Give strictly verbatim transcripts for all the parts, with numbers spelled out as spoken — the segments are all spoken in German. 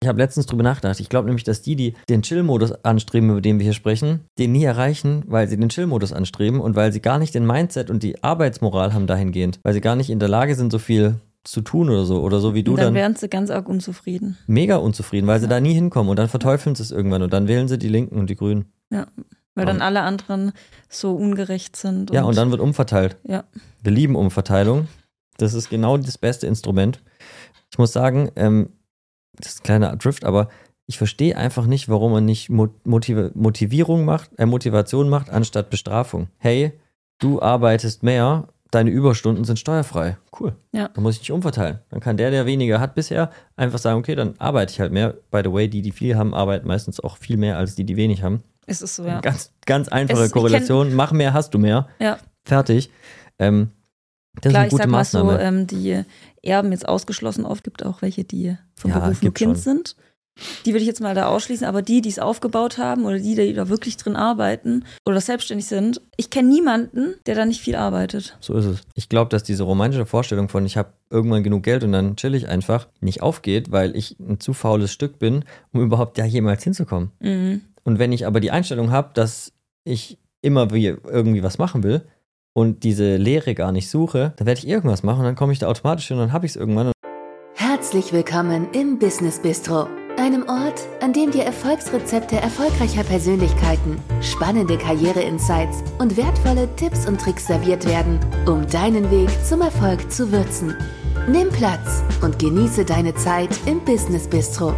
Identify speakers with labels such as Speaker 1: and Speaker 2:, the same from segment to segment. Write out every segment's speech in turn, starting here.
Speaker 1: Ich habe letztens drüber nachgedacht. Ich glaube nämlich, dass die, die den Chill-Modus anstreben, über den wir hier sprechen, den nie erreichen, weil sie den Chill-Modus anstreben und weil sie gar nicht den Mindset und die Arbeitsmoral haben dahingehend. Weil sie gar nicht in der Lage sind, so viel zu tun oder so. Oder so wie du
Speaker 2: und dann.
Speaker 1: dann
Speaker 2: wären sie ganz arg unzufrieden.
Speaker 1: Mega unzufrieden, weil
Speaker 2: ja.
Speaker 1: sie da nie hinkommen. Und dann verteufeln sie es irgendwann und dann wählen sie die Linken und die Grünen.
Speaker 2: Ja, weil dann alle anderen so ungerecht sind. Und
Speaker 1: ja, und dann wird umverteilt.
Speaker 2: Ja.
Speaker 1: Wir lieben Umverteilung. Das ist genau das beste Instrument. Ich muss sagen, ähm, das ist ein kleiner Drift, aber ich verstehe einfach nicht, warum man nicht Motiv- Motivierung macht, äh, Motivation macht, anstatt Bestrafung. Hey, du arbeitest mehr, deine Überstunden sind steuerfrei. Cool.
Speaker 2: Ja.
Speaker 1: Dann muss ich nicht umverteilen. Dann kann der, der weniger hat bisher, einfach sagen, okay, dann arbeite ich halt mehr. By the way, die, die viel haben, arbeiten meistens auch viel mehr als die, die wenig haben.
Speaker 2: Es ist so, ja.
Speaker 1: Ganz, ganz einfache
Speaker 2: es,
Speaker 1: Korrelation. Kenn- Mach mehr, hast du mehr.
Speaker 2: Ja.
Speaker 1: Fertig. Ähm, das
Speaker 2: Klar,
Speaker 1: ist eine gute
Speaker 2: ich sag mal
Speaker 1: Maßnahme.
Speaker 2: so, ähm, die Erben jetzt ausgeschlossen oft, gibt auch welche, die vom
Speaker 1: Ja,
Speaker 2: Beruf nur
Speaker 1: gibt
Speaker 2: Kind
Speaker 1: schon.
Speaker 2: sind. Die würde ich jetzt mal da ausschließen, aber die, die es aufgebaut haben oder die, die da wirklich drin arbeiten oder selbstständig sind, ich kenne niemanden, der da nicht viel arbeitet.
Speaker 1: So ist es. Ich glaube, dass diese romantische Vorstellung von ich habe irgendwann genug Geld und dann chill ich einfach, nicht aufgeht, weil ich ein zu faules Stück bin, um überhaupt da jemals hinzukommen.
Speaker 2: Mhm.
Speaker 1: Und wenn ich aber die Einstellung habe, dass ich immer wie irgendwie was machen will und diese Lehre gar nicht suche, dann werde ich irgendwas machen und dann komme ich da automatisch hin und dann habe ich es irgendwann.
Speaker 3: Herzlich willkommen im Business Bistro, einem Ort, an dem dir Erfolgsrezepte erfolgreicher Persönlichkeiten, spannende Karriere-Insights und wertvolle Tipps und Tricks serviert werden, um deinen Weg zum Erfolg zu würzen. Nimm Platz und genieße deine Zeit im Business Bistro.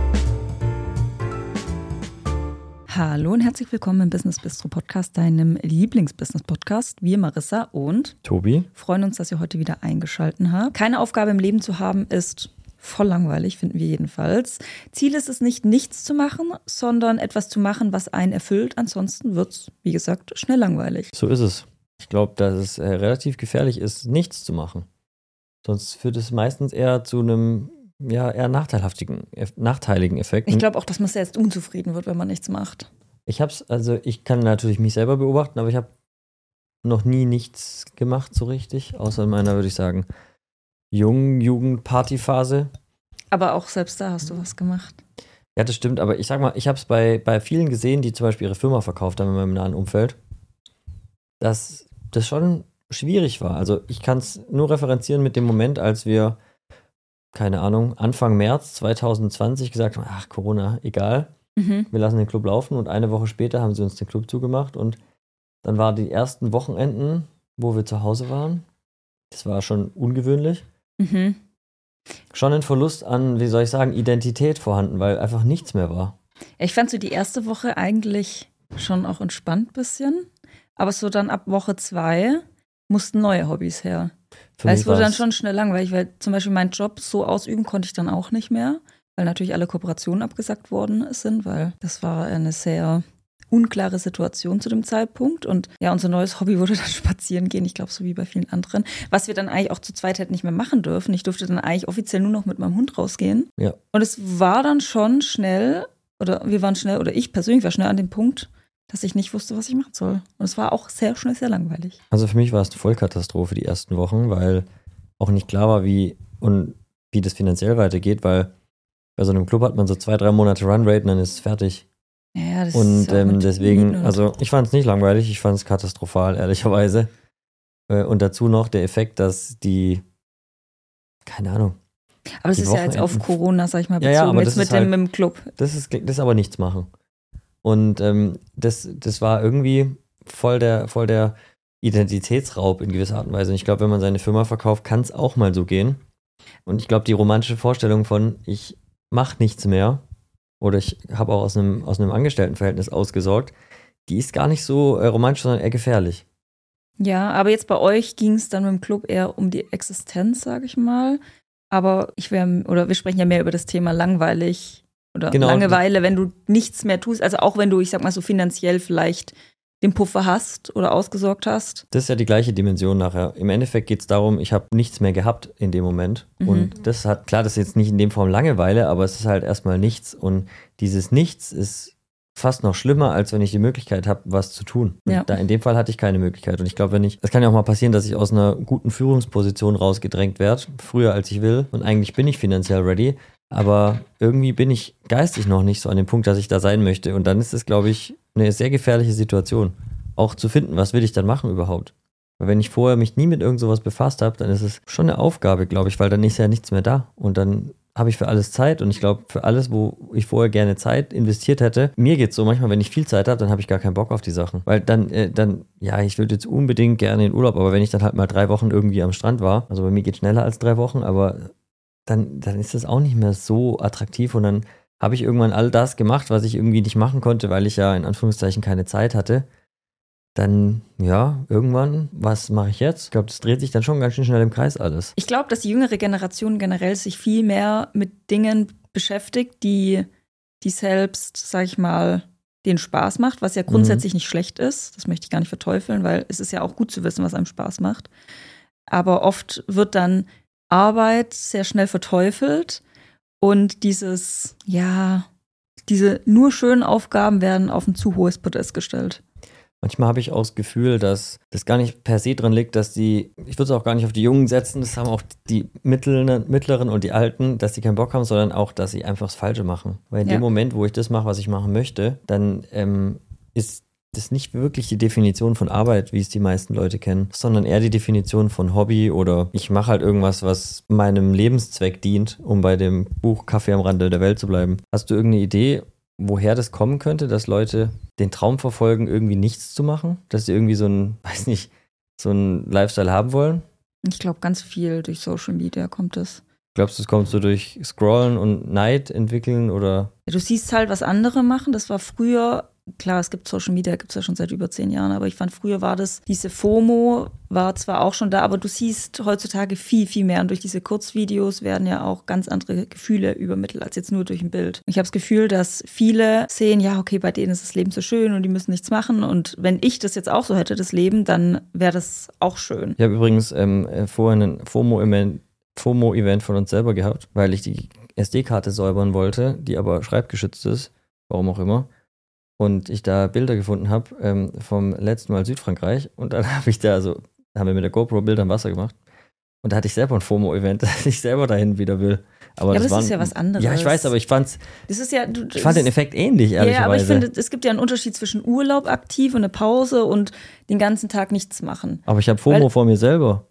Speaker 2: Hallo und herzlich willkommen im Business Bistro Podcast, deinem Lieblings-Business-Podcast. Wir, Marissa und
Speaker 1: Tobi,
Speaker 2: freuen uns, dass ihr heute wieder eingeschaltet habt. Keine Aufgabe im Leben zu haben ist voll langweilig, finden wir jedenfalls. Ziel ist es nicht, nichts zu machen, sondern etwas zu machen, was einen erfüllt. Ansonsten wird es, wie gesagt, schnell langweilig.
Speaker 1: So ist es. Ich glaube, dass es äh, relativ gefährlich ist, nichts zu machen. Sonst führt es meistens eher zu einem ja, eher nachteilhaftigen, nachteiligen Effekt.
Speaker 2: Ich glaube auch, dass man selbst unzufrieden wird, wenn man nichts macht.
Speaker 1: Ich hab's, also ich kann natürlich mich selber beobachten, aber ich habe noch nie nichts gemacht so richtig, außer in meiner, würde ich sagen, jungen Jugendpartyphase.
Speaker 2: Aber auch selbst da hast du was gemacht.
Speaker 1: Ja, das stimmt, aber ich sag mal, ich habe es bei, bei vielen gesehen, die zum Beispiel ihre Firma verkauft haben in meinem nahen Umfeld, dass das schon schwierig war. Also ich kann es nur referenzieren mit dem Moment, als wir keine Ahnung, Anfang März zwanzig zwanzig gesagt haben, ach, Corona, egal, mhm. wir lassen den Club laufen und eine Woche später haben sie uns den Club zugemacht und dann waren die ersten Wochenenden, wo wir zu Hause waren, das war schon ungewöhnlich, mhm. schon ein Verlust an, wie soll ich sagen, Identität vorhanden, weil einfach nichts mehr war.
Speaker 2: Ich fand so die erste Woche eigentlich schon auch entspannt ein bisschen, aber so dann ab Woche zwei mussten neue Hobbys her. Weil es wurde dann schon schnell langweilig, weil zum Beispiel meinen Job so ausüben konnte ich dann auch nicht mehr, weil natürlich alle Kooperationen abgesagt worden sind, weil das war eine sehr unklare Situation zu dem Zeitpunkt und ja, unser neues Hobby wurde dann spazieren gehen, ich glaube so wie bei vielen anderen, was wir dann eigentlich auch zu zweit hätten nicht mehr machen dürfen. Ich durfte dann eigentlich offiziell nur noch mit meinem Hund rausgehen
Speaker 1: ja.
Speaker 2: Und es war dann schon schnell, oder wir waren schnell, oder ich persönlich war schnell an dem Punkt, dass ich nicht wusste, was ich machen soll. Und es war auch sehr schnell sehr langweilig.
Speaker 1: Also für mich war es eine Vollkatastrophe die ersten Wochen, weil auch nicht klar war, wie und wie das finanziell weitergeht, weil bei so einem Club hat man so zwei, drei Monate Runrate und dann ist es fertig.
Speaker 2: Ja, das
Speaker 1: und
Speaker 2: ist ja
Speaker 1: ähm, deswegen, also ich fand es nicht langweilig, ich fand es katastrophal, ehrlicherweise. Und dazu noch der Effekt, dass die, keine Ahnung.
Speaker 2: Aber es ist ja jetzt auf Corona, sag ich mal, bezogen,
Speaker 1: ja, ja, aber
Speaker 2: jetzt mit
Speaker 1: halt,
Speaker 2: dem mit dem Club.
Speaker 1: Das ist, das ist aber nichts machen. Und ähm, das, das war irgendwie voll der, voll der Identitätsraub in gewisser Art und Weise. Und ich glaube, wenn man seine Firma verkauft, kann es auch mal so gehen. Und ich glaube, die romantische Vorstellung von, ich mache nichts mehr oder ich habe auch aus einem, aus einem Angestelltenverhältnis ausgesorgt, die ist gar nicht so äh, romantisch, sondern eher gefährlich.
Speaker 2: Ja, aber jetzt bei euch ging es dann mit dem Club eher um die Existenz, sage ich mal. Aber ich wäre, oder wir sprechen ja mehr über das Thema langweilig oder genau. Langeweile, wenn du nichts mehr tust. Also auch wenn du, ich sag mal so finanziell vielleicht den Puffer hast oder ausgesorgt hast.
Speaker 1: Das ist ja die gleiche Dimension nachher. Im Endeffekt geht es darum, ich habe nichts mehr gehabt in dem Moment. Mhm. Und das hat, klar, das ist jetzt nicht in dem Form Langeweile, aber es ist halt erstmal nichts. Und dieses Nichts ist fast noch schlimmer, als wenn ich die Möglichkeit habe, was zu tun.
Speaker 2: Ja.
Speaker 1: Da in dem Fall hatte ich keine Möglichkeit. Und ich glaube, wenn ich, es kann ja auch mal passieren, dass ich aus einer guten Führungsposition rausgedrängt werde, früher als ich will. Und eigentlich bin ich finanziell ready. Aber irgendwie bin ich geistig noch nicht so an dem Punkt, dass ich da sein möchte. Und dann ist es, glaube ich, eine sehr gefährliche Situation. Auch zu finden, was will ich dann machen überhaupt. Weil wenn ich vorher mich nie mit irgend sowas befasst habe, dann ist es schon eine Aufgabe, glaube ich, weil dann ist ja nichts mehr da. Und dann habe ich für alles Zeit. Und ich glaube, für alles, wo ich vorher gerne Zeit investiert hätte, mir geht es so, manchmal, wenn ich viel Zeit habe, dann habe ich gar keinen Bock auf die Sachen. Weil dann, äh, dann, ja, ich würde jetzt unbedingt gerne in Urlaub, aber wenn ich dann halt mal drei Wochen irgendwie am Strand war, also bei mir geht es schneller als drei Wochen, aber dann, dann ist das auch nicht mehr so attraktiv. Und dann habe ich irgendwann all das gemacht, was ich irgendwie nicht machen konnte, weil ich ja in Anführungszeichen keine Zeit hatte. Dann, ja, irgendwann, was mache ich jetzt? Ich glaube, das dreht sich dann schon ganz schön schnell im Kreis alles.
Speaker 2: Ich glaube, dass die jüngere Generation generell sich viel mehr mit Dingen beschäftigt, die, die selbst, sag ich mal, denen Spaß macht, was ja grundsätzlich mhm. nicht schlecht ist. Das möchte ich gar nicht verteufeln, weil es ist ja auch gut zu wissen, was einem Spaß macht. Aber oft wird dann Arbeit sehr schnell verteufelt und dieses, ja, diese nur schönen Aufgaben werden auf ein zu hohes Podest gestellt.
Speaker 1: Manchmal habe ich auch das Gefühl, dass das gar nicht per se drin liegt, dass die, ich würde es auch gar nicht auf die Jungen setzen, das haben auch die Mittleren, Mittleren und die Alten, dass die keinen Bock haben, sondern auch, dass sie einfach das Falsche machen. Weil in ja. dem Moment, wo ich das mache, was ich machen möchte, dann ähm, ist das nicht wirklich die Definition von Arbeit, wie es die meisten Leute kennen, sondern eher die Definition von Hobby oder ich mache halt irgendwas, was meinem Lebenszweck dient, um bei dem Buch Kaffee am Rande der Welt zu bleiben. Hast du irgendeine Idee, woher das kommen könnte, dass Leute den Traum verfolgen, irgendwie nichts zu machen? Dass sie irgendwie so ein, weiß nicht, so ein Lifestyle haben wollen?
Speaker 2: Ich glaube, ganz viel durch Social Media kommt es.
Speaker 1: Glaubst du, es kommt so durch Scrollen und Neid entwickeln oder?
Speaker 2: Ja, du siehst halt, was andere machen. Das war früher, klar, es gibt Social Media, gibt es ja schon seit über zehn Jahren, aber ich fand, früher war das, diese FOMO war zwar auch schon da, aber du siehst heutzutage viel, viel mehr. Und durch diese Kurzvideos werden ja auch ganz andere Gefühle übermittelt, als jetzt nur durch ein Bild. Ich habe das Gefühl, dass viele sehen, ja, okay, bei denen ist das Leben so schön und die müssen nichts machen. Und wenn ich das jetzt auch so hätte, das Leben, dann wäre das auch schön.
Speaker 1: Ich habe übrigens ähm, vorhin ein FOMO-Event FOMO-Event von uns selber gehabt, weil ich die S D-Karte säubern wollte, die aber schreibgeschützt ist, warum auch immer. Und ich da Bilder gefunden habe ähm, vom letzten Mal Südfrankreich und dann habe ich da so, haben wir mit der GoPro Bilder im Wasser gemacht und da hatte ich selber ein FOMO-Event, dass ich selber dahin wieder will. Aber
Speaker 2: ja,
Speaker 1: das,
Speaker 2: aber das
Speaker 1: waren,
Speaker 2: ist ja was anderes.
Speaker 1: Ja, ich weiß, aber ich fand's,
Speaker 2: das ist ja, du,
Speaker 1: ich fand den Effekt ähnlich, ehrlicherweise.
Speaker 2: Ja, aber ich finde, es gibt ja einen Unterschied zwischen Urlaub aktiv und eine Pause und den ganzen Tag nichts machen.
Speaker 1: Aber ich habe FOMO weil, vor mir selber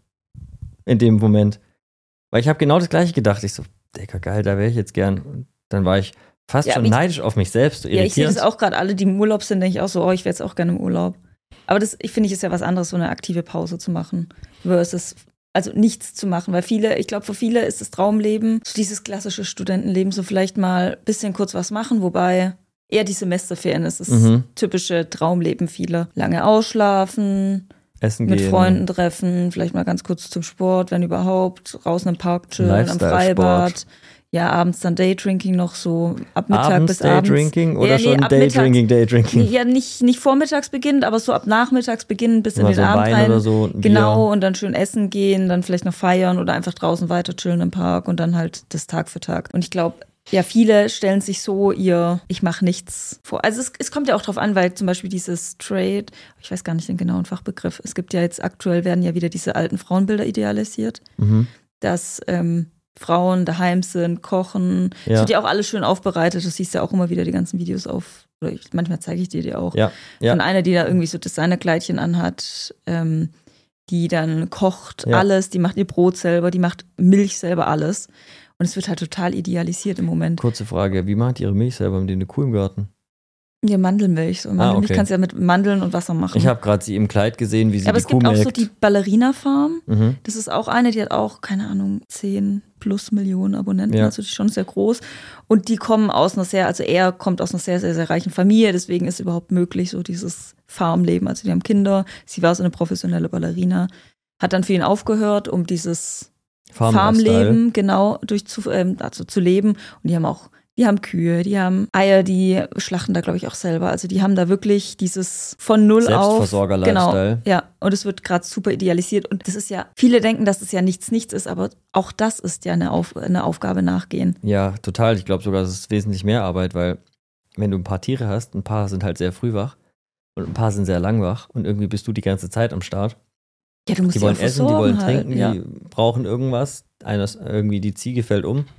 Speaker 1: in dem Moment. Weil ich habe genau das Gleiche gedacht. Ich so, Digga, geil, da wäre ich jetzt gern. Und dann war ich fast ja, schon ich, neidisch auf mich selbst. So
Speaker 2: ja, ich sehe das auch gerade, alle, die im Urlaub sind, denke ich auch so, oh, ich wäre jetzt auch gerne im Urlaub. Aber das, ich finde, ist ja was anderes, so eine aktive Pause zu machen, versus, also nichts zu machen. Weil viele, ich glaube, für viele ist das Traumleben, so dieses klassische Studentenleben, so vielleicht mal ein bisschen kurz was machen, wobei eher die Semesterferien ist das mhm. typische Traumleben vieler. Lange ausschlafen,
Speaker 1: Essen
Speaker 2: mit
Speaker 1: gehen.
Speaker 2: Freunden treffen, vielleicht mal ganz kurz zum Sport, wenn überhaupt, draußen im Park chillen, am Freibad. Ja, abends dann Daydrinking noch so ab Mittag
Speaker 1: abends
Speaker 2: bis abends.
Speaker 1: Daydrinking oder
Speaker 2: ja, nee,
Speaker 1: schon Daydrinking, Daydrinking?
Speaker 2: Ja, nicht, nicht vormittags beginnend, aber so ab nachmittags beginnen bis in den
Speaker 1: so
Speaker 2: Abend
Speaker 1: Wein
Speaker 2: rein.
Speaker 1: Oder so,
Speaker 2: genau, Bier. Und dann schön essen gehen, dann vielleicht noch feiern oder einfach draußen weiter chillen im Park und dann halt das Tag für Tag. Und ich glaube, ja, viele stellen sich so ihr, ich mache nichts vor. Also es, es kommt ja auch drauf an, weil zum Beispiel dieses Trade, ich weiß gar nicht den genauen Fachbegriff, es gibt ja jetzt aktuell, werden ja wieder diese alten Frauenbilder idealisiert, mhm. dass ähm, Frauen daheim sind, kochen, ja. Es wird ja auch alles schön aufbereitet, das siehst du ja auch immer wieder die ganzen Videos auf, oder ich, manchmal zeige ich dir die auch,
Speaker 1: ja. Ja.
Speaker 2: Von einer, die da irgendwie so Designerkleidchen anhat, ähm, die dann kocht ja. alles, die macht ihr Brot selber, die macht Milch selber, alles. Und es wird halt total idealisiert im Moment.
Speaker 1: Kurze Frage, wie macht ihre Milch selber? Haben die eine Kuh im Garten?
Speaker 2: Ja, Mandelmilch. So Mandelmilch
Speaker 1: ah, okay.
Speaker 2: kannst du ja mit Mandeln und Wasser machen.
Speaker 1: Ich habe gerade sie im Kleid gesehen, wie sie
Speaker 2: ja, aber
Speaker 1: die
Speaker 2: es
Speaker 1: Kuh
Speaker 2: gibt
Speaker 1: melkt.
Speaker 2: auch so die Ballerina-Farm.
Speaker 1: Mhm.
Speaker 2: Das ist auch eine, die hat auch, keine Ahnung, zehn plus Millionen Abonnenten. Ja. Also die ist schon sehr groß. Und die kommen aus einer sehr, also er kommt aus einer sehr, sehr, sehr reichen Familie. Deswegen ist überhaupt möglich, so dieses Farmleben. Also die haben Kinder. Sie war so eine professionelle Ballerina. Hat dann für ihn aufgehört, um dieses Farmleben genau durch zu, ähm, also zu leben. Und die haben auch, die haben Kühe, die haben Eier, die schlachten da, glaube ich, auch selber. Also die haben da wirklich dieses von null auf.
Speaker 1: Selbstversorger-Lifestyle.
Speaker 2: Genau, ja. Und es wird gerade super idealisiert. Und das ist ja, viele denken, dass es ja nichts, nichts ist, aber auch das ist ja eine, auf, eine Aufgabe nachgehen.
Speaker 1: Ja, total. Ich glaube sogar, es ist wesentlich mehr Arbeit, weil wenn du ein paar Tiere hast, ein paar sind halt sehr früh wach und ein paar sind sehr lang wach und irgendwie bist du die ganze Zeit am Start.
Speaker 2: Ja, du musst
Speaker 1: die wollen essen, die wollen
Speaker 2: halt,
Speaker 1: trinken,
Speaker 2: ja.
Speaker 1: die brauchen irgendwas. Einer, irgendwie die Ziege fällt um.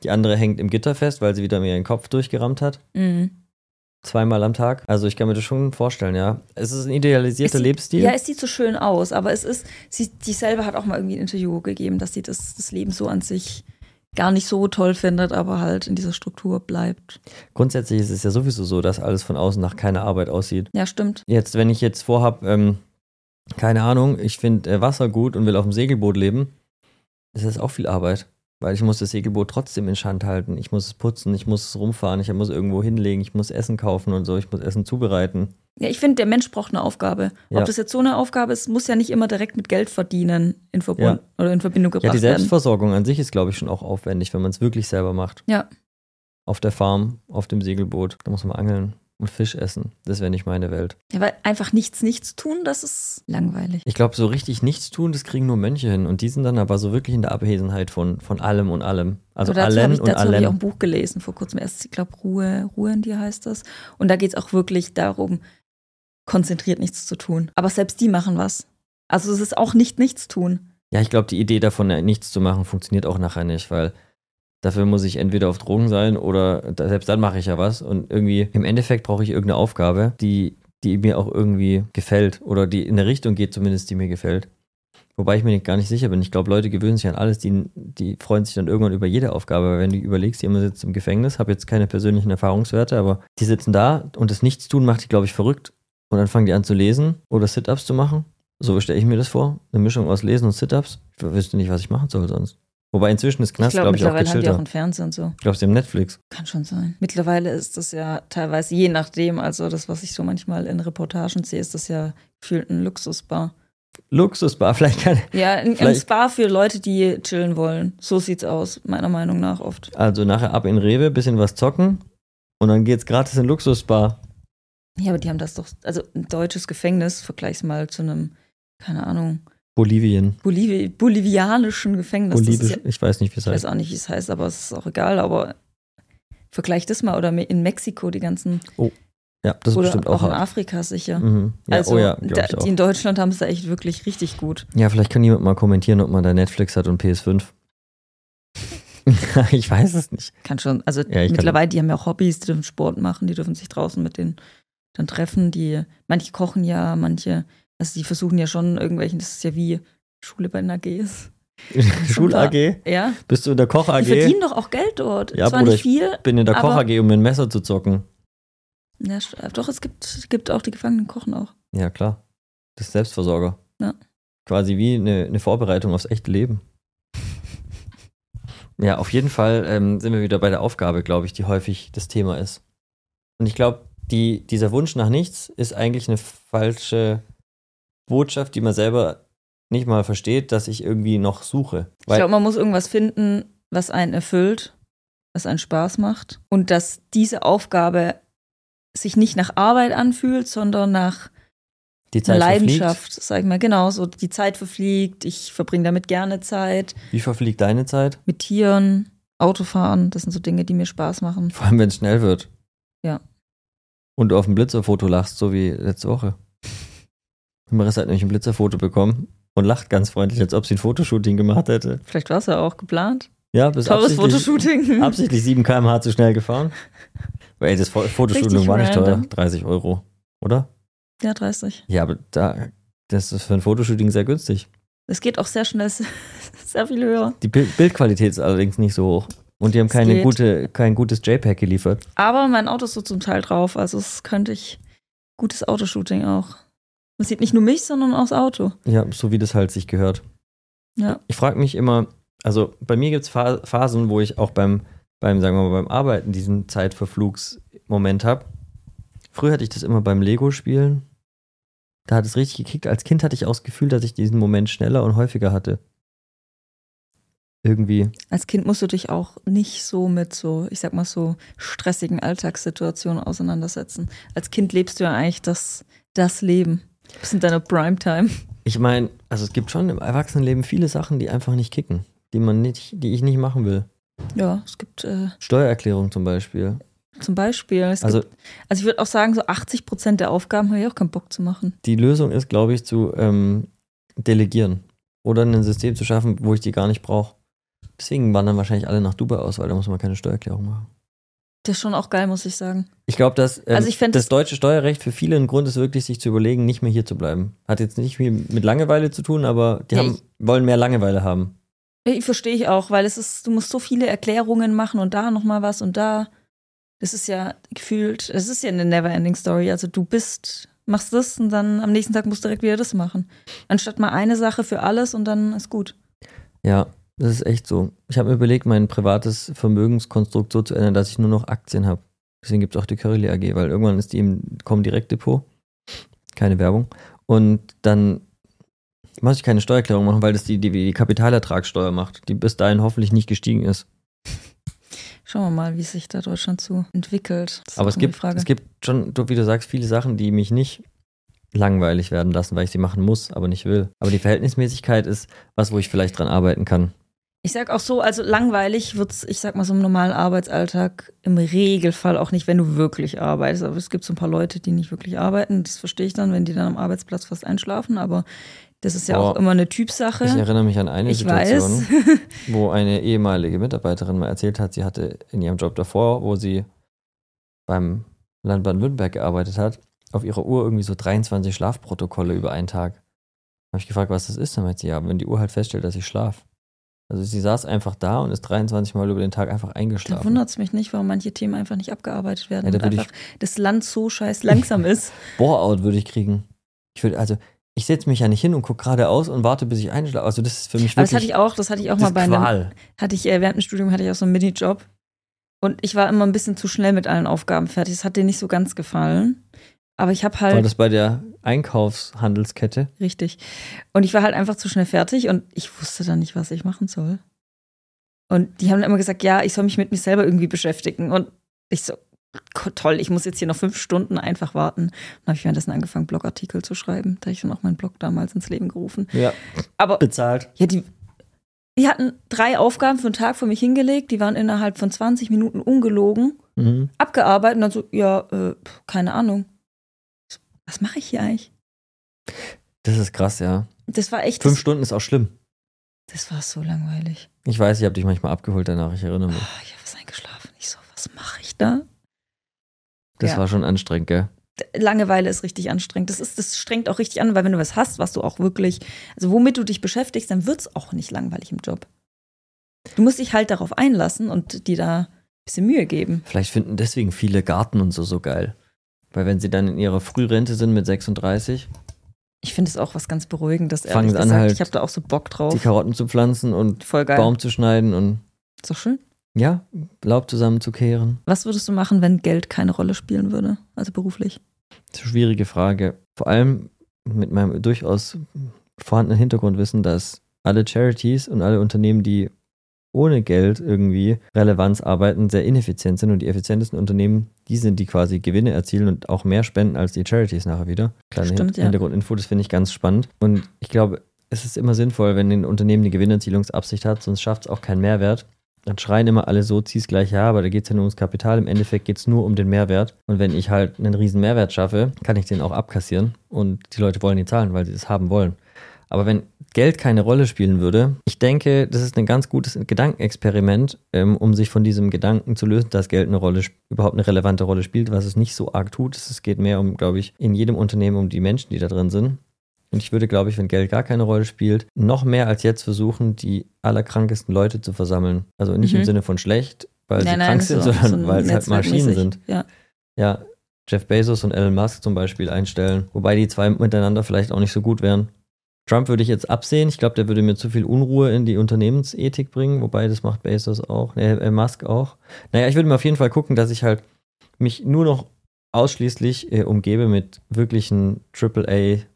Speaker 1: Die andere hängt im Gitter fest, weil sie wieder mir ihren Kopf durchgerammt hat.
Speaker 2: Mhm.
Speaker 1: Zweimal am Tag. Also ich kann mir das schon vorstellen, ja. Es ist ein idealisierter
Speaker 2: es sieht,
Speaker 1: Lebensstil.
Speaker 2: Ja, es sieht so schön aus, aber es ist, sie, die selber hat auch mal irgendwie ein Interview gegeben, dass sie das, das Leben so an sich gar nicht so toll findet, aber halt in dieser Struktur bleibt.
Speaker 1: Grundsätzlich ist es ja sowieso so, dass alles von außen nach keiner Arbeit aussieht.
Speaker 2: Ja, stimmt.
Speaker 1: Jetzt, wenn ich jetzt vorhab, ähm, keine Ahnung, ich finde äh, Wasser gut und will auf dem Segelboot leben, ist das auch viel Arbeit. Weil ich muss das Segelboot trotzdem instand halten. Ich muss es putzen, ich muss es rumfahren, ich muss irgendwo hinlegen, ich muss Essen kaufen und so, ich muss Essen zubereiten.
Speaker 2: Ja, ich finde, der Mensch braucht eine Aufgabe.
Speaker 1: Ja.
Speaker 2: Ob das jetzt so eine Aufgabe ist, muss ja nicht immer direkt mit Geld verdienen in, Verbund,
Speaker 1: Ja.
Speaker 2: oder in Verbindung gebracht
Speaker 1: Ja, die
Speaker 2: werden.
Speaker 1: Selbstversorgung an sich ist, glaube ich, schon auch aufwendig, wenn man es wirklich selber macht.
Speaker 2: Ja.
Speaker 1: Auf der Farm, auf dem Segelboot, da muss man angeln und Fisch essen. Das wäre nicht meine Welt.
Speaker 2: Ja, weil einfach nichts, nichts tun, das ist langweilig.
Speaker 1: Ich glaube, so richtig nichts tun, das kriegen nur Mönche hin. Und die sind dann aber so wirklich in der Abwesenheit von, von allem und allem. Also
Speaker 2: Aber dazu
Speaker 1: allen
Speaker 2: habe ich,
Speaker 1: und
Speaker 2: dazu habe ich auch
Speaker 1: allen.
Speaker 2: ein Buch gelesen, vor kurzem erst, ich glaube, Ruhe, Ruhe in dir heißt das. Und da geht es auch wirklich darum, konzentriert nichts zu tun. Aber selbst die machen was. Also es ist auch nicht nichts tun.
Speaker 1: Ja, ich glaube, die Idee davon, äh, nichts zu machen, funktioniert auch nachher nicht, weil dafür muss ich entweder auf Drogen sein oder da, selbst dann mache ich ja was. Und irgendwie, im Endeffekt brauche ich irgendeine Aufgabe, die, die mir auch irgendwie gefällt oder die in eine Richtung geht zumindest, die mir gefällt. Wobei ich mir nicht, gar nicht sicher bin. Ich glaube, Leute gewöhnen sich an alles, die, die freuen sich dann irgendwann über jede Aufgabe. Weil wenn du überlegst, jemand sitzt im Gefängnis, habe jetzt keine persönlichen Erfahrungswerte, aber die sitzen da und das Nichtstun macht die, glaube ich, verrückt. Und dann fangen die an zu lesen oder Sit-Ups zu machen. So stelle ich mir das vor. Eine Mischung aus Lesen und Sit-Ups. Ich wüsste nicht, was ich machen soll sonst. Wobei inzwischen ist Knast,
Speaker 2: Ich
Speaker 1: glaube
Speaker 2: glaube,
Speaker 1: ich, auch
Speaker 2: mittlerweile haben die auch
Speaker 1: gechillter.
Speaker 2: einen Fernseher und so.
Speaker 1: Ich glaube, sie haben Netflix.
Speaker 2: Kann schon sein. Mittlerweile ist das ja teilweise, je nachdem, also das, was ich so manchmal in Reportagen sehe, ist das ja gefühlt ein Luxusbar.
Speaker 1: Luxusbar, vielleicht kann
Speaker 2: Ja, ein, ein
Speaker 1: Vielleicht-
Speaker 2: Spa für Leute, die chillen wollen. So sieht's aus, meiner Meinung nach oft.
Speaker 1: Also nachher ab in Rewe, bisschen was zocken und dann geht's gratis in Luxusbar.
Speaker 2: Ja, aber die haben das doch, also ein deutsches Gefängnis, vergleich's mal zu einem, keine Ahnung,
Speaker 1: Bolivien.
Speaker 2: Bolivi bolivianischen Gefängnis. Das ist
Speaker 1: Bolivisch,
Speaker 2: ja,
Speaker 1: ich weiß nicht, wie es
Speaker 2: ich weiß
Speaker 1: heißt.
Speaker 2: auch nicht, wie es heißt, aber es ist auch egal, aber vergleich das mal. Oder in Mexiko die ganzen,
Speaker 1: Ja, das ist
Speaker 2: oder
Speaker 1: bestimmt
Speaker 2: auch
Speaker 1: auch
Speaker 2: in
Speaker 1: hart.
Speaker 2: Afrika sicher.
Speaker 1: Mhm. Ja,
Speaker 2: Also
Speaker 1: oh ja,
Speaker 2: da,
Speaker 1: glaube ich auch.
Speaker 2: die in Deutschland haben es da echt wirklich richtig gut.
Speaker 1: Ja, vielleicht kann jemand mal kommentieren, ob man da Netflix hat und P S fünf. Ich weiß es nicht.
Speaker 2: Kann schon, also
Speaker 1: Ja, ich kann-
Speaker 2: mittlerweile, die haben ja auch Hobbys, die dürfen Sport machen, die dürfen sich draußen mit denen dann treffen. Die, manche kochen ja, manche, also die versuchen ja schon irgendwelchen, das ist ja wie Schule bei einer G ist.
Speaker 1: Schul-A G?
Speaker 2: Ja,
Speaker 1: Bist du in der Koch-A
Speaker 2: die
Speaker 1: G?
Speaker 2: verdienen doch auch Geld dort.
Speaker 1: Ja,
Speaker 2: Zwar
Speaker 1: Bruder,
Speaker 2: nicht viel.
Speaker 1: Bin in der
Speaker 2: aber-
Speaker 1: Koch-A G, um mit dem Messer zu zocken.
Speaker 2: Ja, st- doch, es gibt, es gibt auch die Gefangenen kochen auch.
Speaker 1: Ja, klar. Das ist Selbstversorger.
Speaker 2: Ja.
Speaker 1: Quasi wie eine, eine Vorbereitung aufs echte Leben. Ja, auf jeden Fall ähm, sind wir wieder bei der Aufgabe, glaube ich, die häufig das Thema ist. Und ich glaube, die, dieser Wunsch nach nichts ist eigentlich eine falsche Botschaft, die man selber nicht mal versteht, dass ich irgendwie noch suche.
Speaker 2: Ich
Speaker 1: Weil,
Speaker 2: glaube, man muss irgendwas finden, was einen erfüllt, was einen Spaß macht. Und dass diese Aufgabe sich nicht nach Arbeit anfühlt, sondern nach
Speaker 1: die Zeit
Speaker 2: Leidenschaft, sag ich mal. Genau, so die Zeit verfliegt, ich verbringe damit gerne Zeit.
Speaker 1: verfliegt. Wie verfliegt deine Zeit?
Speaker 2: Mit Tieren, Autofahren, das sind so Dinge, die mir Spaß machen.
Speaker 1: Vor allem, wenn es schnell wird.
Speaker 2: Ja.
Speaker 1: Und du auf ein Blitzerfoto lachst, so wie letzte Woche. Marissa hat nämlich ein Blitzerfoto bekommen und lacht ganz freundlich, als ob sie ein Fotoshooting gemacht hätte.
Speaker 2: Vielleicht war es ja auch geplant.
Speaker 1: Ja, bis
Speaker 2: Tolles
Speaker 1: absichtlich,
Speaker 2: Fotoshooting.
Speaker 1: absichtlich sieben Kilometer pro Stunde zu schnell gefahren. Weil ey, das Fo- Fotoshooting
Speaker 2: Richtig
Speaker 1: war nicht teuer.
Speaker 2: random.
Speaker 1: dreißig Euro, oder?
Speaker 2: Ja, dreißig.
Speaker 1: Ja, aber da, das ist für ein Fotoshooting sehr günstig.
Speaker 2: Es geht auch sehr schnell, sehr viel höher.
Speaker 1: Die Bild- Bildqualität ist allerdings nicht so hoch. Und die haben
Speaker 2: Es
Speaker 1: keine
Speaker 2: geht.
Speaker 1: gute, kein gutes JPEG geliefert.
Speaker 2: Aber mein Auto ist so zum Teil drauf, also es könnte ich, gutes Autoshooting auch. Man sieht nicht nur mich, sondern auch das Auto.
Speaker 1: Ja, so wie das halt sich gehört.
Speaker 2: Ja.
Speaker 1: Ich frage mich immer, also bei mir gibt es Phasen, wo ich auch beim, beim, sagen wir mal, beim Arbeiten diesen Zeitverflugsmoment habe. Früher hatte ich das immer beim Lego-Spielen. Da hat es richtig gekickt. Als Kind hatte ich auch das Gefühl, dass ich diesen Moment schneller und häufiger hatte. Irgendwie.
Speaker 2: Als Kind musst du dich auch nicht so mit so, ich sag mal so, stressigen Alltagssituationen auseinandersetzen. Als Kind lebst du ja eigentlich das, das Leben. Du bist in deiner Primetime.
Speaker 1: Ich meine, also es gibt schon im Erwachsenenleben viele Sachen, die einfach nicht kicken. Die man nicht, die ich nicht machen will.
Speaker 2: Ja, es gibt äh,
Speaker 1: Steuererklärung zum Beispiel.
Speaker 2: zum Beispiel, es
Speaker 1: Also
Speaker 2: gibt, also ich würde auch sagen, so achtzig Prozent der Aufgaben habe ich auch keinen Bock zu machen.
Speaker 1: die Lösung ist, glaube ich, zu ähm, delegieren. Oder ein System zu schaffen, wo ich die gar nicht brauche. Deswegen wandern wahrscheinlich alle nach Dubai aus, weil da muss man keine Steuererklärung machen.
Speaker 2: Das ist schon auch geil, muss ich sagen.
Speaker 1: Ich glaube, dass ähm,
Speaker 2: also ich
Speaker 1: das, das deutsche Steuerrecht für viele ein Grund ist, wirklich sich zu überlegen, nicht mehr hier zu bleiben. Hat jetzt nicht viel mit Langeweile zu tun, aber die
Speaker 2: ja,
Speaker 1: haben,
Speaker 2: ich,
Speaker 1: wollen mehr Langeweile haben.
Speaker 2: Ich verstehe ich auch, weil es ist, du musst so viele Erklärungen machen und da nochmal was und da. Das ist ja gefühlt, es ist ja eine Never-Ending Story. Also du bist, machst das und dann am nächsten Tag musst du direkt wieder das machen. Anstatt mal eine Sache für alles und dann ist gut.
Speaker 1: Ja, das ist echt so. Ich habe mir überlegt, mein privates Vermögenskonstrukt so zu ändern, dass ich nur noch Aktien habe. Deswegen gibt es auch die Curly A G, weil irgendwann ist die im Comdirect-Depot. Keine Werbung. Und dann muss ich keine Steuererklärung machen, weil das die, die, die Kapitalertragssteuer macht, die bis dahin hoffentlich nicht gestiegen ist.
Speaker 2: Schauen wir mal, wie sich da Deutschland so entwickelt.
Speaker 1: Aber es gibt, es gibt schon, wie du sagst, viele Sachen, die mich nicht langweilig werden lassen, weil ich sie machen muss, aber nicht will. Aber die Verhältnismäßigkeit ist was, wo ich vielleicht dran arbeiten kann.
Speaker 2: Ich sag auch so, also langweilig wird's, ich sag mal so im normalen Arbeitsalltag im Regelfall auch nicht, wenn du wirklich arbeitest. Aber es gibt so ein paar Leute, die nicht wirklich arbeiten. Das verstehe ich dann, wenn die dann am Arbeitsplatz fast einschlafen. Aber das ist ja
Speaker 1: Boah,
Speaker 2: auch immer eine Typsache.
Speaker 1: Ich erinnere mich an eine
Speaker 2: ich
Speaker 1: Situation,
Speaker 2: weiß.
Speaker 1: wo eine ehemalige Mitarbeiterin mal erzählt hat, sie hatte in ihrem Job davor, wo sie beim Land Baden-Württemberg gearbeitet hat, auf ihrer Uhr irgendwie so dreiundzwanzig Schlafprotokolle über einen Tag. Da habe ich gefragt, was das ist. Dann meinte sie, ja, wenn die Uhr halt feststellt, dass ich schlafe. Also sie saß einfach da und ist dreiundzwanzig Mal über den Tag einfach eingeschlafen.
Speaker 2: Da wundert es mich nicht, warum manche Themen einfach nicht abgearbeitet werden.
Speaker 1: Ja, da
Speaker 2: und einfach das Land so scheiß langsam ist.
Speaker 1: Bore-out würde ich kriegen. Ich würde, also, ich setze mich ja nicht hin und gucke geradeaus und warte, bis ich einschlafe. Also das ist für mich wirklich.
Speaker 2: Aber das hatte ich auch, das hatte ich auch mal bei
Speaker 1: Qual.
Speaker 2: einem, hatte ich, während dem Studium hatte ich auch so einen Minijob. Und ich war immer ein bisschen zu schnell mit allen Aufgaben fertig. Das hat dir nicht so ganz gefallen. Aber ich habe halt.
Speaker 1: War das bei der Einkaufshandelskette?
Speaker 2: Richtig. Und ich war halt einfach zu schnell fertig und ich wusste dann nicht, was ich machen soll. Und die haben dann immer gesagt, ja, ich soll mich mit mir selber irgendwie beschäftigen. Und ich so, toll, ich muss jetzt hier noch fünf Stunden einfach warten. Dann habe ich währenddessen angefangen, Blogartikel zu schreiben. Da habe ich dann auch meinen Blog damals ins Leben gerufen.
Speaker 1: Ja.
Speaker 2: Aber
Speaker 1: bezahlt.
Speaker 2: Ja, die, die hatten drei Aufgaben für einen Tag für mich hingelegt. Die waren innerhalb von zwanzig Minuten ungelogen,
Speaker 1: mhm.
Speaker 2: abgearbeitet und dann so, ja, äh, keine Ahnung. Was mache ich hier eigentlich?
Speaker 1: Das ist krass, ja.
Speaker 2: Das war echt.
Speaker 1: Fünf
Speaker 2: das,
Speaker 1: Stunden ist auch schlimm.
Speaker 2: Das war so langweilig.
Speaker 1: Ich weiß, ich habe dich manchmal abgeholt danach, ich erinnere mich.
Speaker 2: Oh, ich habe was eingeschlafen. Ich so, was mache ich da?
Speaker 1: Das
Speaker 2: ja.
Speaker 1: war schon anstrengend, gell?
Speaker 2: Langeweile ist richtig anstrengend. Das ist, das strengt auch richtig an, weil wenn du was hast, was du auch wirklich, also womit du dich beschäftigst, dann wird es auch nicht langweilig im Job. Du musst dich halt darauf einlassen und dir da ein bisschen Mühe geben.
Speaker 1: Vielleicht finden deswegen viele Garten und so so geil. Weil wenn sie dann in ihrer Frührente sind mit sechsunddreißig.
Speaker 2: Ich finde es auch was ganz Beruhigendes,
Speaker 1: ehrlich gesagt.
Speaker 2: An, halt ich habe da auch so Bock drauf.
Speaker 1: Die Karotten zu pflanzen und
Speaker 2: Voll geil.
Speaker 1: Baum zu schneiden und.
Speaker 2: Ist doch schön.
Speaker 1: Ja, Laub zusammenzukehren.
Speaker 2: Was würdest du machen, wenn Geld keine Rolle spielen würde, also beruflich?
Speaker 1: Das ist eine schwierige Frage. Vor allem mit meinem durchaus vorhandenen Hintergrundwissen, dass alle Charities und alle Unternehmen, die ohne Geld irgendwie Relevanz arbeiten, sehr ineffizient sind und die effizientesten Unternehmen, die sind, die quasi Gewinne erzielen und auch mehr spenden als die Charities nachher wieder. Kleine
Speaker 2: Stimmt,
Speaker 1: Hin- Hintergrundinfo, das finde ich ganz spannend. Und ich glaube, es ist immer sinnvoll, wenn ein Unternehmen eine Gewinnerzielungsabsicht hat, sonst schafft es auch keinen Mehrwert. Dann schreien immer alle so, zieh's gleich, ja, aber da geht es ja nur ums Kapital. Im Endeffekt geht es nur um den Mehrwert. Und wenn ich halt einen riesen Mehrwert schaffe, kann ich den auch abkassieren. Und die Leute wollen die zahlen, weil sie es haben wollen. Aber wenn Geld keine Rolle spielen würde, ich denke, das ist ein ganz gutes Gedankenexperiment, ähm, um sich von diesem Gedanken zu lösen, dass Geld eine Rolle, überhaupt eine relevante Rolle spielt, was es nicht so arg tut. Es geht mehr um, glaube ich, in jedem Unternehmen um die Menschen, die da drin sind. Und ich würde, glaube ich, wenn Geld gar keine Rolle spielt, noch mehr als jetzt versuchen, die allerkrankesten Leute zu versammeln. Also nicht
Speaker 2: mhm.
Speaker 1: im Sinne von schlecht, weil
Speaker 2: nein,
Speaker 1: sie
Speaker 2: nein,
Speaker 1: krank sind,
Speaker 2: so,
Speaker 1: sondern
Speaker 2: so
Speaker 1: weil es halt Maschinen sind.
Speaker 2: Ja.
Speaker 1: ja, Jeff Bezos und Elon Musk zum Beispiel einstellen, wobei die zwei miteinander vielleicht auch nicht so gut wären. Trump würde ich jetzt absehen. Ich glaube, der würde mir zu viel Unruhe in die Unternehmensethik bringen, wobei das macht Bezos auch, äh, Musk auch. Naja, ich würde mir auf jeden Fall gucken, dass ich halt mich nur noch ausschließlich äh, umgebe mit wirklichen Triple A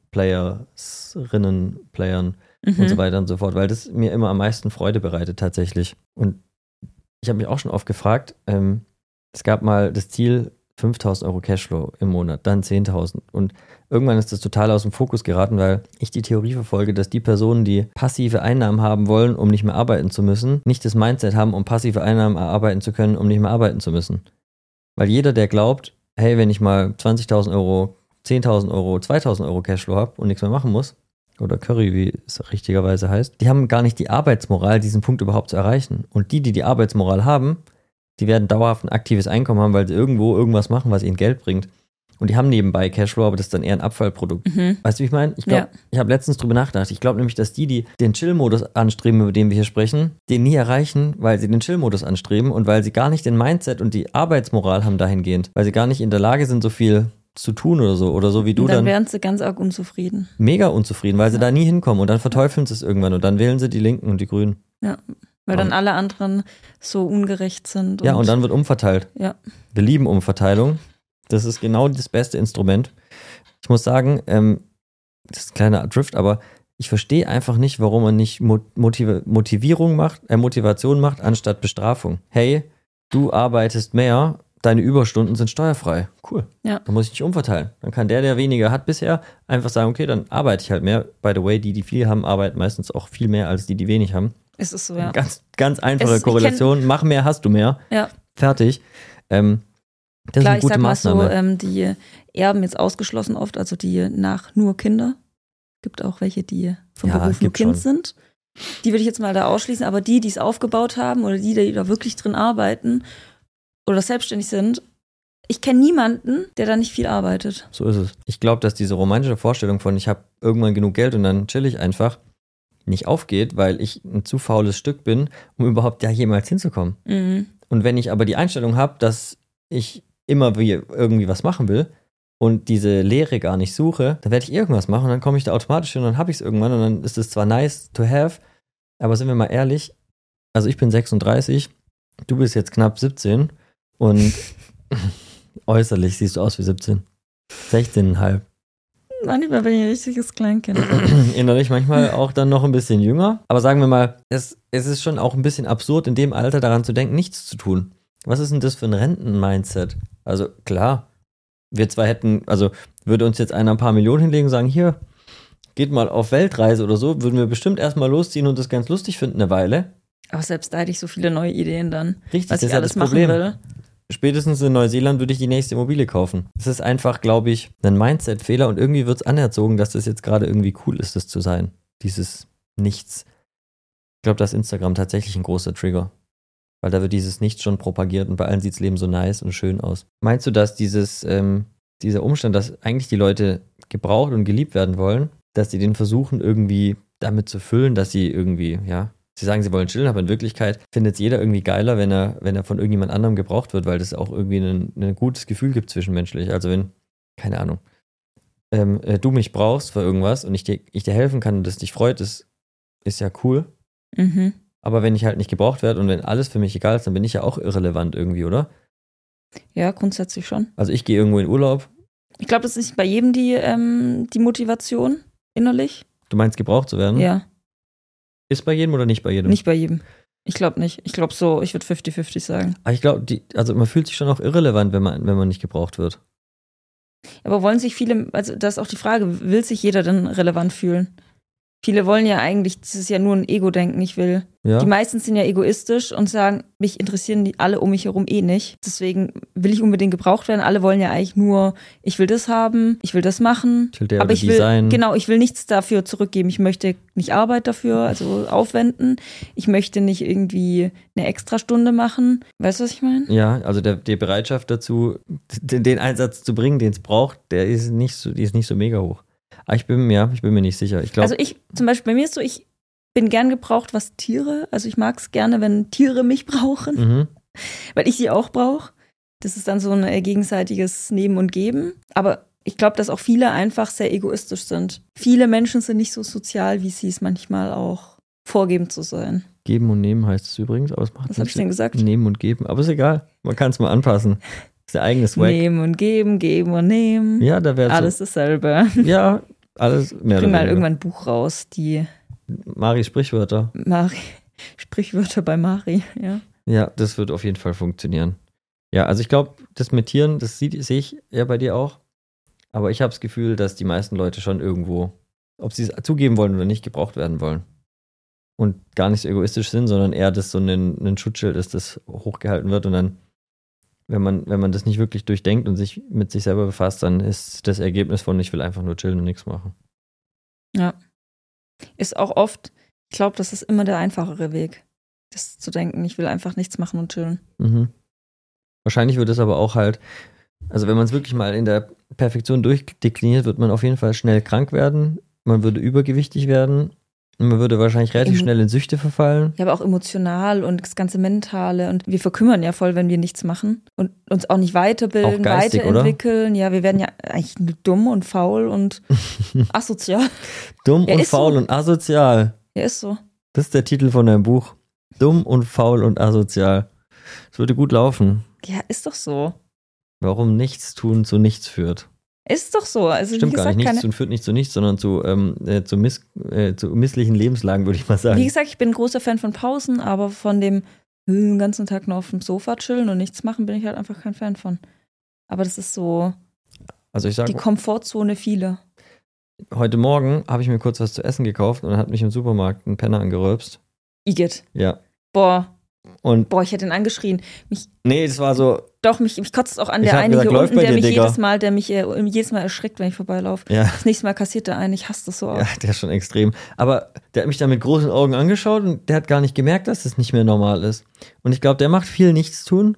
Speaker 1: Playerinnen, Playern mhm. und so weiter und so fort, weil das mir immer am meisten Freude bereitet tatsächlich. Und ich habe mich auch schon oft gefragt, ähm, es gab mal das Ziel fünftausend Euro Cashflow im Monat, dann zehntausend und irgendwann ist das total aus dem Fokus geraten, weil ich die Theorie verfolge, dass die Personen, die passive Einnahmen haben wollen, um nicht mehr arbeiten zu müssen, nicht das Mindset haben, um passive Einnahmen erarbeiten zu können, um nicht mehr arbeiten zu müssen. Weil jeder, der glaubt, hey, wenn ich mal zwanzigtausend Euro, zehntausend Euro, zweitausend Euro Cashflow habe und nichts mehr machen muss, oder Curry, wie es richtigerweise heißt, die haben gar nicht die Arbeitsmoral, diesen Punkt überhaupt zu erreichen. Und die, die die Arbeitsmoral haben, die werden dauerhaft ein aktives Einkommen haben, weil sie irgendwo irgendwas machen, was ihnen Geld bringt. Und die haben nebenbei Cashflow, aber das ist dann eher ein Abfallprodukt. Mhm. Weißt du, wie ich meine? Ich glaube, ja. ich habe letztens drüber nachgedacht. Ich glaube nämlich, dass die, die den Chill-Modus anstreben, über den wir hier sprechen, den nie erreichen, weil sie den Chill-Modus anstreben und weil sie gar nicht den Mindset und die Arbeitsmoral haben dahingehend. Weil sie gar nicht in der Lage sind, so viel zu tun oder so. Oder so wie du
Speaker 2: und dann.
Speaker 1: Dann
Speaker 2: wären sie ganz arg unzufrieden.
Speaker 1: Mega unzufrieden, weil ja. sie da nie hinkommen. Und dann verteufeln sie es irgendwann und dann wählen sie die Linken und die Grünen.
Speaker 2: Ja, weil dann alle anderen so ungerecht sind. Und
Speaker 1: ja, und dann wird umverteilt.
Speaker 2: Ja.
Speaker 1: Wir lieben Umverteilung. Das ist genau das beste Instrument. Ich muss sagen, ähm, das ist ein kleiner Drift, aber ich verstehe einfach nicht, warum man nicht Motiv- Motivierung macht, äh, Motivation macht, anstatt Bestrafung. Hey, du arbeitest mehr, deine Überstunden sind steuerfrei. Cool.
Speaker 2: Ja.
Speaker 1: Dann muss ich nicht umverteilen. Dann kann der, der weniger hat bisher, einfach sagen, okay, dann arbeite ich halt mehr. By the way, die, die viel haben, arbeiten meistens auch viel mehr als die, die wenig haben.
Speaker 2: Es ist so, ja.
Speaker 1: Ganz, ganz einfache
Speaker 2: es,
Speaker 1: Korrelation. Mach mehr, hast du mehr.
Speaker 2: Ja.
Speaker 1: Fertig. Ähm, Das
Speaker 2: Klar,
Speaker 1: ist eine gute
Speaker 2: ich sag mal
Speaker 1: Maßnahme.
Speaker 2: so, ähm, die Erben jetzt ausgeschlossen oft, also die nach nur Kinder. Gibt auch welche, die vom
Speaker 1: Ja,
Speaker 2: Beruf nur
Speaker 1: gibt
Speaker 2: Kind
Speaker 1: schon.
Speaker 2: sind. Die würde ich jetzt mal da ausschließen, aber die, die es aufgebaut haben oder die, die da wirklich drin arbeiten oder selbstständig sind, ich kenne niemanden, der da nicht viel arbeitet.
Speaker 1: So ist es. Ich glaube, dass diese romantische Vorstellung von, ich habe irgendwann genug Geld und dann chill ich einfach, nicht aufgeht, weil ich ein zu faules Stück bin, um überhaupt da jemals hinzukommen.
Speaker 2: Mhm.
Speaker 1: Und wenn ich aber die Einstellung habe, dass ich immer wie irgendwie was machen will und diese Lehre gar nicht suche, dann werde ich irgendwas machen und dann komme ich da automatisch hin und dann habe ich es irgendwann und dann ist es zwar nice to have, aber sind wir mal ehrlich, also ich bin sechsunddreißig, du bist jetzt knapp siebzehn und äußerlich siehst du aus wie siebzehn. sechzehn Komma fünf.
Speaker 2: Manchmal bin ich ein richtiges Kleinkind.
Speaker 1: Innerlich manchmal auch dann noch ein bisschen jünger. Aber sagen wir mal, es, es ist schon auch ein bisschen absurd, in dem Alter daran zu denken, nichts zu tun. Was ist denn das für ein Renten-Mindset? Also klar, wir zwei hätten, also würde uns jetzt einer ein paar Millionen hinlegen und sagen, hier, geht mal auf Weltreise oder so, würden wir bestimmt erstmal losziehen und das ganz lustig finden eine Weile.
Speaker 2: Aber selbst da hätte ich so viele neue Ideen dann,
Speaker 1: Richtig,
Speaker 2: was
Speaker 1: das
Speaker 2: ich
Speaker 1: ist ja
Speaker 2: alles
Speaker 1: das
Speaker 2: machen
Speaker 1: Problem.
Speaker 2: will.
Speaker 1: Spätestens in Neuseeland würde ich die nächste Immobilie kaufen. Das ist einfach, glaube ich, ein Mindset-Fehler und irgendwie wird es anerzogen, dass das jetzt gerade irgendwie cool ist, das zu sein. Dieses Nichts. Ich glaube, da ist Instagram tatsächlich ein großer Trigger. Weil da wird dieses Nichts schon propagiert und bei allen sieht das Leben so nice und schön aus. Meinst du, dass dieses, ähm, dieser Umstand, dass eigentlich die Leute gebraucht und geliebt werden wollen, dass sie den versuchen irgendwie damit zu füllen, dass sie irgendwie, ja, sie sagen, sie wollen chillen, aber in Wirklichkeit findet es jeder irgendwie geiler, wenn er, wenn er von irgendjemand anderem gebraucht wird, weil das auch irgendwie ein, ein gutes Gefühl gibt zwischenmenschlich. Also wenn, keine Ahnung, ähm, äh, du mich brauchst für irgendwas und ich dir, ich dir helfen kann und das dich freut, das ist ja cool.
Speaker 2: Mhm.
Speaker 1: Aber wenn ich halt nicht gebraucht werde und wenn alles für mich egal ist, dann bin ich ja auch irrelevant irgendwie, oder?
Speaker 2: Ja, grundsätzlich schon.
Speaker 1: Also ich gehe irgendwo in Urlaub.
Speaker 2: Ich glaube, das ist nicht bei jedem die, ähm, die Motivation innerlich.
Speaker 1: Du meinst, gebraucht zu werden?
Speaker 2: Ja.
Speaker 1: Ist bei jedem oder nicht bei jedem?
Speaker 2: Nicht bei jedem. Ich glaube nicht. Ich glaube so, ich würde fünfzig fünfzig sagen.
Speaker 1: Aber ich glaube, also man fühlt sich schon auch irrelevant, wenn man, wenn man nicht gebraucht wird.
Speaker 2: Aber wollen sich viele, also das ist auch die Frage, will sich jeder denn relevant fühlen? Viele wollen ja eigentlich, das ist ja nur ein Ego-Denken, ich will.
Speaker 1: Ja.
Speaker 2: Die meisten sind ja egoistisch und sagen, mich interessieren die alle um mich herum eh nicht. Deswegen will ich unbedingt gebraucht werden. Alle wollen ja eigentlich nur, ich will das haben, ich will das machen.
Speaker 1: Ich will der
Speaker 2: aber
Speaker 1: oder
Speaker 2: ich
Speaker 1: die
Speaker 2: will,
Speaker 1: sein.
Speaker 2: genau, ich will nichts dafür zurückgeben. Ich möchte nicht Arbeit dafür, also aufwenden. Ich möchte nicht irgendwie eine Extrastunde machen. Weißt du, was ich meine?
Speaker 1: Ja, also der, die Bereitschaft dazu, den, den Einsatz zu bringen, den es braucht, der ist nicht so, die ist nicht so mega hoch. Aber ich bin, ja, ich bin mir nicht sicher. Ich glaub,
Speaker 2: also ich, zum Beispiel bei mir ist so, ich bin gern gebraucht, was Tiere, also ich mag es gerne, wenn Tiere mich brauchen,
Speaker 1: mhm.
Speaker 2: weil ich sie auch brauche. Das ist dann so ein äh, gegenseitiges Nehmen und Geben. Aber ich glaube, dass auch viele einfach sehr egoistisch sind. Viele Menschen sind nicht so sozial, wie sie es manchmal auch vorgeben zu sein.
Speaker 1: Geben und nehmen heißt es übrigens, aber es macht
Speaker 2: Was habe ich denn gesagt?
Speaker 1: Nehmen und geben, aber ist egal, man kann es mal anpassen. Das ist der eigene Swag.
Speaker 2: Nehmen und geben, geben und nehmen.
Speaker 1: Ja, da wäre
Speaker 2: alles
Speaker 1: so,
Speaker 2: dasselbe.
Speaker 1: Ja, alles mehr
Speaker 2: Bring
Speaker 1: oder
Speaker 2: mal
Speaker 1: weniger.
Speaker 2: irgendwann ein Buch raus, die
Speaker 1: Mari Sprichwörter.
Speaker 2: Mari, Sprichwörter bei Mari, ja.
Speaker 1: Ja, das wird auf jeden Fall funktionieren. Ja, also ich glaube, das mit Tieren, das sehe ich ja bei dir auch. Aber ich habe das Gefühl, dass die meisten Leute schon irgendwo, ob sie es zugeben wollen oder nicht, gebraucht werden wollen. Und gar nicht so egoistisch sind, sondern eher, dass so ein, ein Schutzschild ist, das hochgehalten wird. Und dann, wenn man, wenn man das nicht wirklich durchdenkt und sich mit sich selber befasst, dann ist das Ergebnis von, ich will einfach nur chillen und nichts machen.
Speaker 2: Ja. Ist auch oft, ich glaube, das ist immer der einfachere Weg, das zu denken, ich will einfach nichts machen und chillen.
Speaker 1: Mhm. Wahrscheinlich wird es aber auch halt, also wenn man es wirklich mal in der Perfektion durchdekliniert, wird man auf jeden Fall schnell krank werden, man würde übergewichtig werden, man würde wahrscheinlich relativ Emo- schnell in Süchte verfallen.
Speaker 2: Ja, aber auch emotional und das ganze Mentale und wir verkümmern ja voll, wenn wir nichts machen und uns auch nicht weiterbilden, auch geistig, weiterentwickeln. Oder? Ja, wir werden ja eigentlich nur dumm und faul und asozial.
Speaker 1: Dumm
Speaker 2: ja,
Speaker 1: und faul so. und asozial.
Speaker 2: Ja, ist so.
Speaker 1: Das ist der Titel von deinem Buch. Dumm und faul und asozial. Das würde gut laufen.
Speaker 2: Ja, ist doch so.
Speaker 1: Warum nichts tun zu nichts führt.
Speaker 2: Ist doch so. Also,
Speaker 1: Stimmt
Speaker 2: wie gesagt,
Speaker 1: gar nicht. Nichts tun führt nicht zu nichts, sondern zu, ähm, äh, zu, miss, äh, zu misslichen Lebenslagen, würde ich mal sagen.
Speaker 2: Wie gesagt, ich bin ein großer Fan von Pausen, aber von dem äh, den ganzen Tag nur auf dem Sofa chillen und nichts machen, bin ich halt einfach kein Fan von. Aber das ist so
Speaker 1: also ich sag,
Speaker 2: die Komfortzone vieler.
Speaker 1: Heute Morgen habe ich mir kurz was zu essen gekauft und dann hat mich im Supermarkt ein Penner angerülpst.
Speaker 2: Igitt.
Speaker 1: Ja.
Speaker 2: Boah.
Speaker 1: Und
Speaker 2: Boah, ich hätte ihn angeschrien. Mich,
Speaker 1: nee, das war so.
Speaker 2: Doch, mich, mich kotzt auch an der eine gesagt, hier unten, der dir, mich Digga. jedes Mal, der mich äh, jedes Mal erschreckt, wenn ich vorbeilaufe.
Speaker 1: Ja.
Speaker 2: Das nächste Mal kassiert der einen, ich hasse das so auch.
Speaker 1: Ja, der ist schon extrem. Aber der hat mich da mit großen Augen angeschaut und der hat gar nicht gemerkt, dass das nicht mehr normal ist. Und ich glaube, der macht viel Nichtstun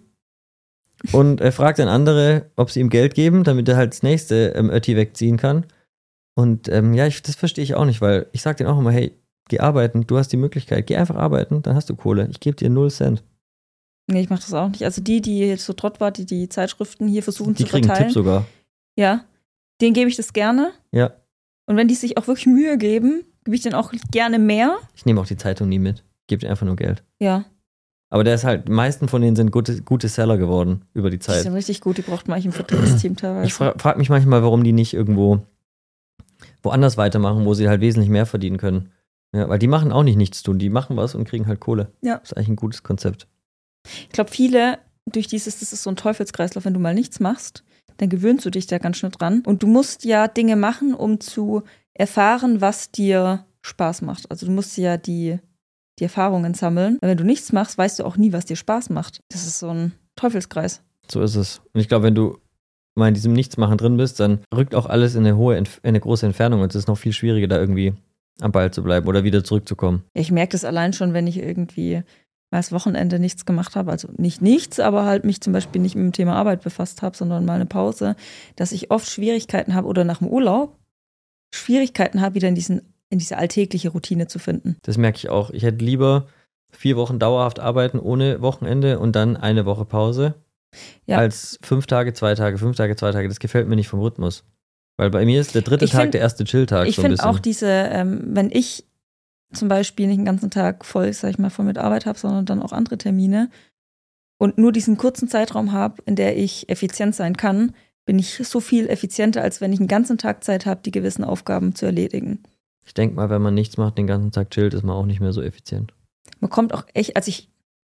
Speaker 1: und er fragt dann andere, ob sie ihm Geld geben, damit er halt das nächste ähm, Ötti wegziehen kann. Und ähm, ja, ich, das verstehe ich auch nicht, weil ich sage denen auch immer, hey, geh arbeiten, du hast die Möglichkeit, geh einfach arbeiten, dann hast du Kohle. Ich gebe dir null Cent.
Speaker 2: Nee, ich mach das auch nicht. Also die, die jetzt so trott war, die die Zeitschriften hier versuchen
Speaker 1: die
Speaker 2: zu verteilen. Die kriegen
Speaker 1: Tipp sogar.
Speaker 2: Ja, denen gebe ich das gerne.
Speaker 1: Ja.
Speaker 2: Und wenn die sich auch wirklich Mühe geben, gebe ich denen auch gerne mehr.
Speaker 1: Ich nehme auch die Zeitung nie mit. Gebe dir einfach nur Geld.
Speaker 2: Ja.
Speaker 1: Aber der ist halt, die meisten von denen sind gute, gute Seller geworden über die Zeit.
Speaker 2: Die sind richtig gut, die braucht man eigentlich im Vertriebsteam teilweise.
Speaker 1: Ich frage frag mich manchmal, warum die nicht irgendwo woanders weitermachen, wo sie halt wesentlich mehr verdienen können. Ja, weil die machen auch nicht nichts tun. Die machen was und kriegen halt Kohle.
Speaker 2: Ja.
Speaker 1: Das ist eigentlich ein gutes Konzept.
Speaker 2: Ich glaube, viele, durch dieses, das ist so ein Teufelskreislauf, wenn du mal nichts machst, dann gewöhnst du dich da ganz schnell dran. Und du musst ja Dinge machen, um zu erfahren, was dir Spaß macht. Also du musst ja die, die Erfahrungen sammeln. Weil wenn du nichts machst, weißt du auch nie, was dir Spaß macht. Das ist so ein Teufelskreis.
Speaker 1: So ist es. Und ich glaube, wenn du mal in diesem Nichtsmachen drin bist, dann rückt auch alles in eine hohe, in eine große Entfernung und es ist noch viel schwieriger, da irgendwie am Ball zu bleiben oder wieder zurückzukommen.
Speaker 2: Ich merke das allein schon, wenn ich irgendwie mal das Wochenende nichts gemacht habe, also nicht nichts, aber halt mich zum Beispiel nicht mit dem Thema Arbeit befasst habe, sondern mal eine Pause, dass ich oft Schwierigkeiten habe oder nach dem Urlaub Schwierigkeiten habe, wieder in, diesen, in diese alltägliche Routine zu finden.
Speaker 1: Das merke ich auch. Ich hätte lieber vier Wochen dauerhaft arbeiten ohne Wochenende und dann eine Woche Pause, ja, als fünf Tage, zwei Tage, fünf Tage, zwei Tage. Das gefällt mir nicht vom Rhythmus. Weil bei mir ist der dritte ich Tag find, der erste Chilltag.
Speaker 2: Ich
Speaker 1: so finde
Speaker 2: auch diese, ähm, wenn ich zum Beispiel nicht den ganzen Tag voll, sag ich mal, voll mit Arbeit habe, sondern dann auch andere Termine und nur diesen kurzen Zeitraum habe, in der ich effizient sein kann, bin ich so viel effizienter, als wenn ich einen ganzen Tag Zeit habe, die gewissen Aufgaben zu erledigen.
Speaker 1: Ich denke mal, wenn man nichts macht, den ganzen Tag chillt, ist man auch nicht mehr so effizient.
Speaker 2: Man kommt auch echt, als ich,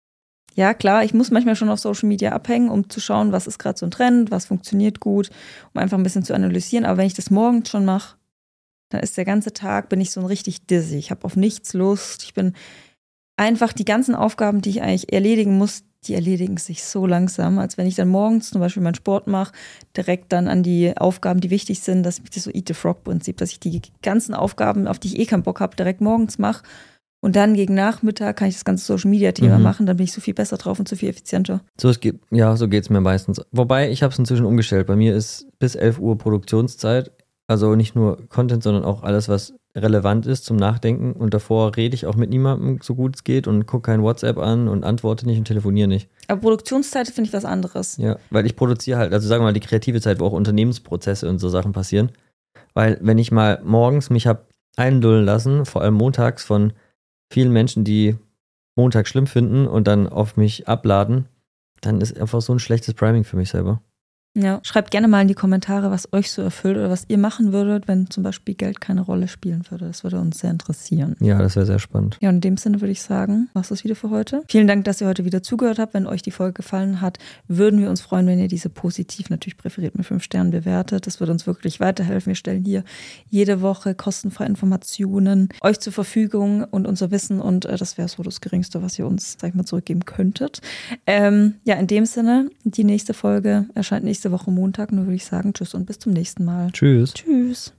Speaker 2: ja klar, ich muss manchmal schon auf Social Media abhängen, um zu schauen, was ist gerade so ein Trend, was funktioniert gut, um einfach ein bisschen zu analysieren. Aber wenn ich das morgens schon mache, dann ist der ganze Tag, bin ich so ein richtig dizzy. Ich habe auf nichts Lust. Ich bin einfach, die ganzen Aufgaben, die ich eigentlich erledigen muss, die erledigen sich so langsam, als wenn ich dann morgens zum Beispiel meinen Sport mache, direkt dann an die Aufgaben, die wichtig sind, dass ich das so Eat-the-Frog-Prinzip, dass ich die ganzen Aufgaben, auf die ich eh keinen Bock habe, direkt morgens mache und dann gegen Nachmittag kann ich das ganze Social-Media-Thema mhm. machen, dann bin ich so viel besser drauf und so viel effizienter.
Speaker 1: So, es geht, ja, so geht es mir meistens. Wobei, ich habe es inzwischen umgestellt. Bei mir ist bis elf Uhr Produktionszeit, also nicht nur Content, sondern auch alles, was relevant ist zum Nachdenken. Und davor rede ich auch mit niemandem, so gut es geht, und gucke kein WhatsApp an und antworte nicht und telefoniere nicht.
Speaker 2: Aber Produktionszeit finde ich was anderes.
Speaker 1: Ja, weil ich produziere halt, also sagen wir mal die kreative Zeit, wo auch Unternehmensprozesse und so Sachen passieren. Weil wenn ich mal morgens mich habe einlullen lassen, vor allem montags von vielen Menschen, die Montag schlimm finden und dann auf mich abladen, dann ist einfach so ein schlechtes Priming für mich selber.
Speaker 2: Ja, schreibt gerne mal in die Kommentare, was euch so erfüllt oder was ihr machen würdet, wenn zum Beispiel Geld keine Rolle spielen würde. Das würde uns sehr interessieren.
Speaker 1: Ja, das wäre sehr spannend.
Speaker 2: Ja, und in dem Sinne würde ich sagen, war's das wieder für heute. Vielen Dank, dass ihr heute wieder zugehört habt. Wenn euch die Folge gefallen hat, würden wir uns freuen, wenn ihr diese positiv natürlich präferiert mit fünf Sternen bewertet. Das würde uns wirklich weiterhelfen. Wir stellen hier jede Woche kostenfreie Informationen euch zur Verfügung und unser Wissen und äh, das wäre so das Geringste, was ihr uns, sag ich mal, zurückgeben könntet. Ähm, ja, in dem Sinne, die nächste Folge erscheint nächste Woche Montag. Nur würde ich sagen, tschüss und bis zum nächsten Mal.
Speaker 1: Tschüss.
Speaker 2: Tschüss.